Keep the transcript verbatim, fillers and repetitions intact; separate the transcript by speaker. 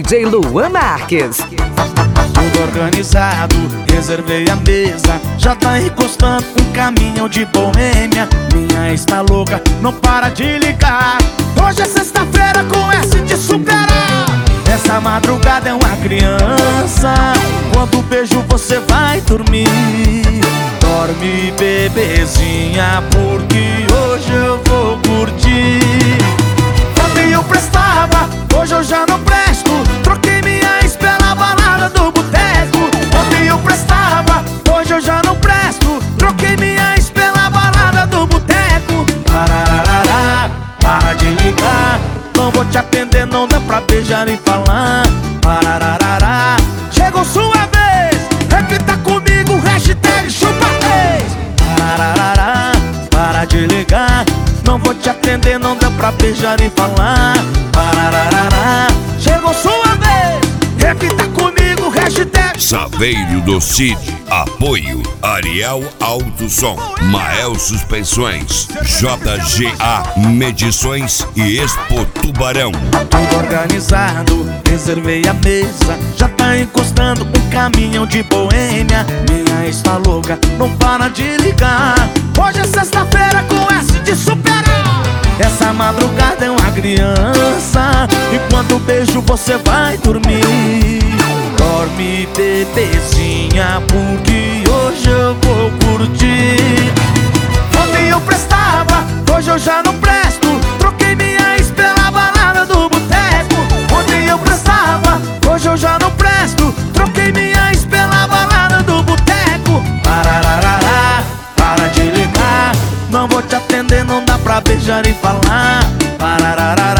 Speaker 1: D J Luan Marques.
Speaker 2: Tudo organizado, reservei a mesa. Já tá encostando um caminhão de boêmia. Minha ex tá louca, não para de ligar. Hoje é sexta-feira com S de superar. Essa madrugada é uma criança. Quando beijo você vai dormir. Dorme, bebezinha, porque hoje eu vou curtir. Ontem eu prestava, hoje eu já não presto. Troquei minha ex pela balada do boteco. Ontem eu prestava, hoje eu já não presto. Troquei minha ex pela balada do boteco. Parararará, para de ligar. Não vou te atender, não dá pra beijar e falar. Parararará, chegou sua vez. Repita comigo, hashtag chupa três. Parararará, para de ligar. Não vou te atender, não dá pra beijar e falar. Parararará, chegou sua vez. Repita comigo, hashtag
Speaker 3: Saveiro do Cid. Apoio Ariel Alto Som, Mael Suspensões, J G A Medições e Expo Tubarão.
Speaker 2: Tudo organizado, reservei a mesa. Já tá encostando um caminhão de boêmia. Minha ex tá louca, não para de ligar. Hoje é sexta-feira com S de superar. Essa madrugada é uma criança. E quando beijo você vai dormir. Dorme, bebezinha, porque hoje eu vou curtir. Ontem eu prestava, hoje eu já não presto. Troquei minha ex pela balada do boteco. Ontem eu prestava, hoje eu já não presto. Troquei minha ex pela balada do boteco. Parararará, para de ligar. Não vou te atender, não dá pra beijar e falar. Parararará,